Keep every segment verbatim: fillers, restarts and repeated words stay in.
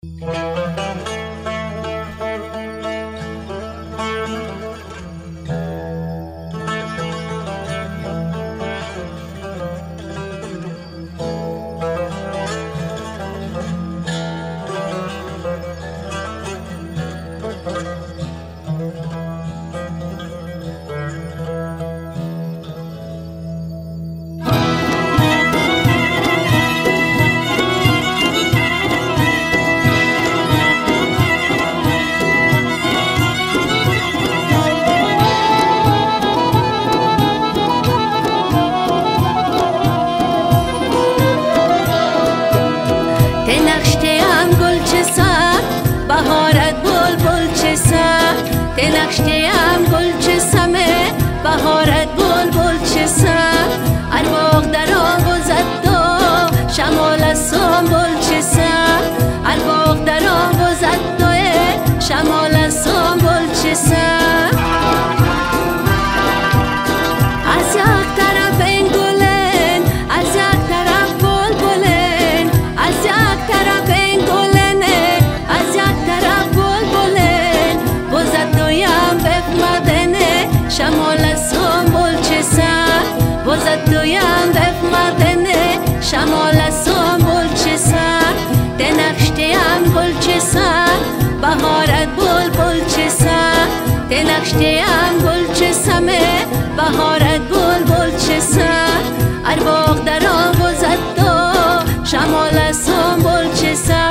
نقشتیم گل چه سمه بهارت بول بول چه سم ارواح در آن گذد دو شمال از سنبول چه سم ارواح در آن گذد دو شمال از سنبول چه سم از یک طرف این گلن از یک طرف بول بولن از یک طرف این گلن از یک طرف بول بولن بزد دویم بفمدنه شمال از سنبول چه سم بزد دویم بفمدنه شمال از سنبول چه سم دنقشتیم گل چه سم بهارت بول بول چه سم دنقشتیم گل چه سمه بهارت بول بول چه سم ارواح در آن گذد دو شمال از سنبول چه سم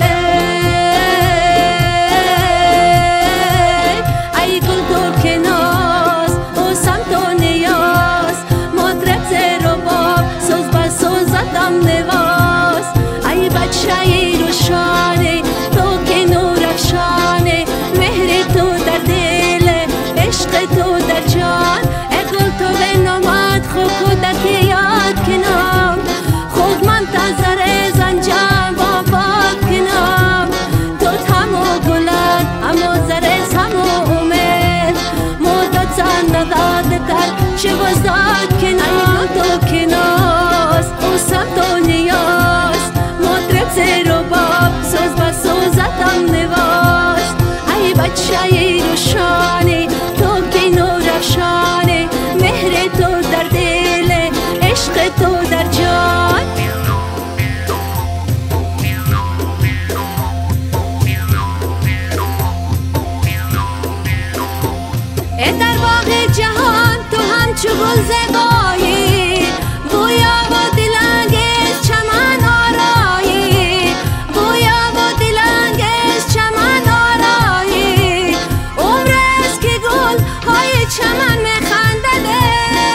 ای گل تو که ناز او سمت و نیاز مطرب زیر و باب سوز با سوزدم نواز ای بچه ای روشانه تو که نور افشانه مهر تو در دل عشق تو در جان ای گل تو به نامد خود خودت یاد کنم خود منتظر زنجم با باد کنم تو همو گلت همو زرز همو امید مدت زن نداده تر چه بزداد کنم تو کناز او سمت و نیاز مطرب زیر و باب سوز با سوزتم نواز ای بچه ای روشانه تو که نور افشانه مهر تو در دل عشق تو در جان ای در باغ جهان تو همچو گل زیبایی گویا و دلانگیز چمن آرایی گویا و دلانگیز چمن آرایی عمر است که گل های چمن میخندده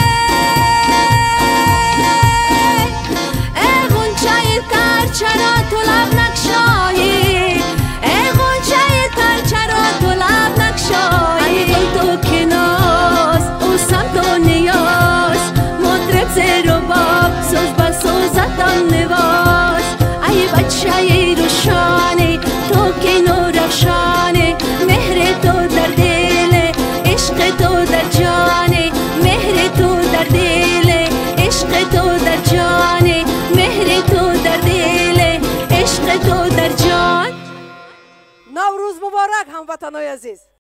ای غنچه تر چرا تو لب نگشایی ای غنچه تر چرا تو لب نگشایی ای گل تو که ناز او سمت و نیاز مطرب زیر و باب سوز با سوزتم نواز ای بچه ای روشانه تو که نور افشانه مهر تو در دل عشق تو در جانه مهر تو در دل عشق تو در جانه مهر تو در دل عشق تو در جان. نوروز مبارک هموطنای عزیز.